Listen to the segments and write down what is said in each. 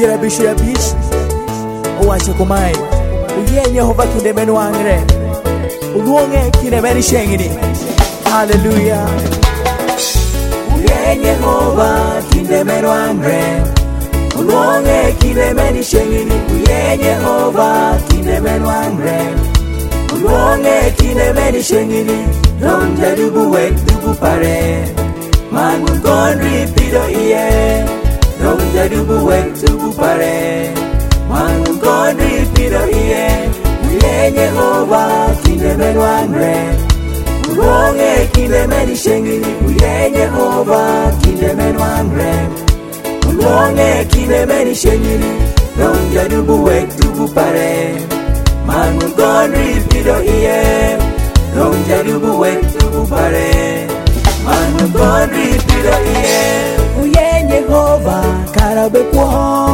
bishira bish owache komai uyenye hova kinde menu angre uduonge kinde meni shengini. Hallelujah. Uyenye hova kinde menu angre uduonge kinde meni shengini. Uyenye hova kinde menu angre uduonge kinde meni shengini. Don't jadubu wek dubu pare man will go and repeat yeah. Don't jadubu wek dubu pare man will go and repeat yeah. Uyenye hova kinde menu angre uduonge kinde meni shengini. Uyenye hova kinde menu angre uduonge kinde meni shengini. Don't jadubu wek dubu pare man will go and repeat yeah. Don't jadubu wek dubu pare man will go and repeat yeah. Uyenye hova karabe kwa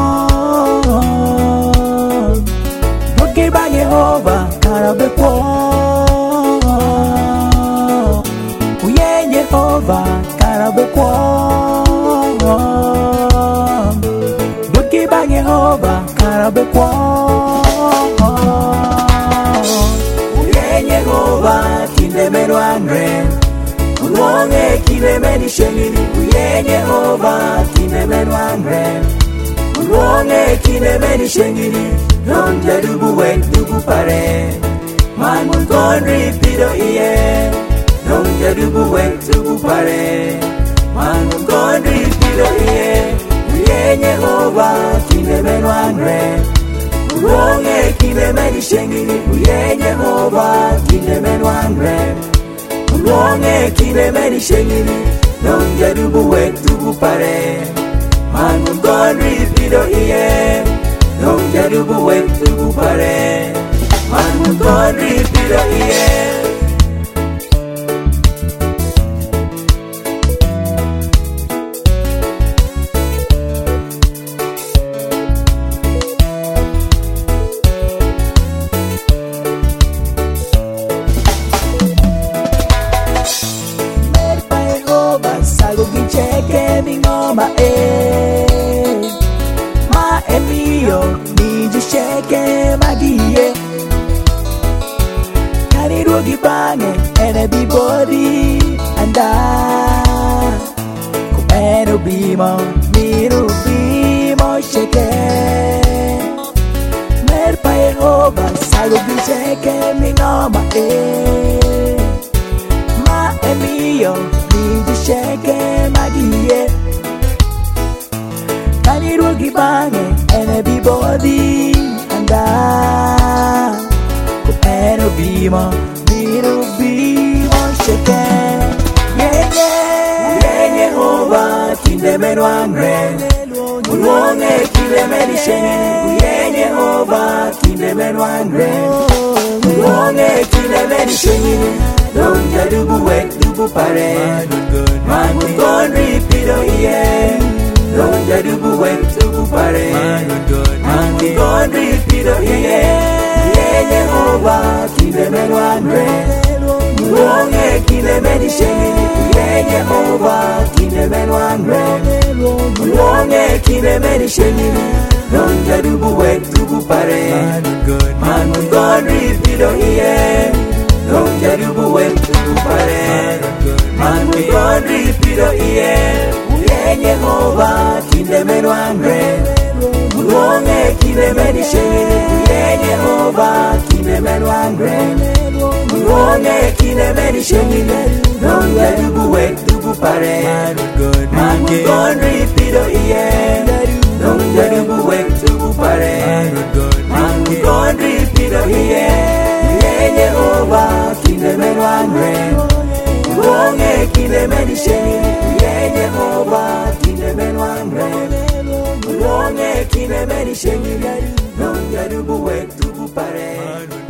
Dokiba Yehova karabe kwa Uyenye hova karabe kwa Dokiba Yehova karabe kwa Uyenye hova kinde menu angre uduonge kinde meni shengini. Uyenye hova kinde menu angre uduonge kinde meni shengini. Don't jadubu wek dubu pare man will go and repeat yeah. Don't jadubu wek dubu pare man will go and repeat yeah. Uyenye hova kinde menu angre uduonge kinde meni shengini. Uyenye hova kinde menu angre uduonge kinde meni shengini. Don't jadubu wek dubu pare man will go and repeat yeah. Don't jadubu wek dubu pare man will go and repeat yeah. Salgo gincheke mi ngoma ma è mio mi gisheke magie Kari ruogi bange and everybody anda come rubimo mi rubimo sheke mer pa Jehova salgo gincheke mi ngoma ma è mio shake magie Kani ruogi bange and everybody anda Kupeno bimo shake Uyenye hova kinde menu angre uduonge kinde meni shengini. Uyenye hova kinde menu angre uduonge kinde meni shengini. Don't jadubu wek dubu pare man will go and repeat yeah. Don't jadubu wek dubu pare man will go and repeat yeah. Uyenye hova kinde menu angre uduonge kinde meni shengini. Uyenye hova kinde menu angre uduonge kinde meni shengini. Don't jadubu wek dubu pare man will go and repeat yeah. Don't jadubu wek dubu pare man will go and repeat yeah. Uyenye hova kinde menu angre uduonge kinde meni shengini. Uyenye hova kinde menu angre uduonge kinde meni shengini. Don't jadubu wek dubu pare man will go and repeat yeah. Don't jadubu wek dubu pare man will go and repeat yeah. Uyenye hova kinde menu angre uduonge kinde meni shengini. Uyenye hova kinde menu angre uduonge kinde meni shengini. Don't jadubu wek dubu pare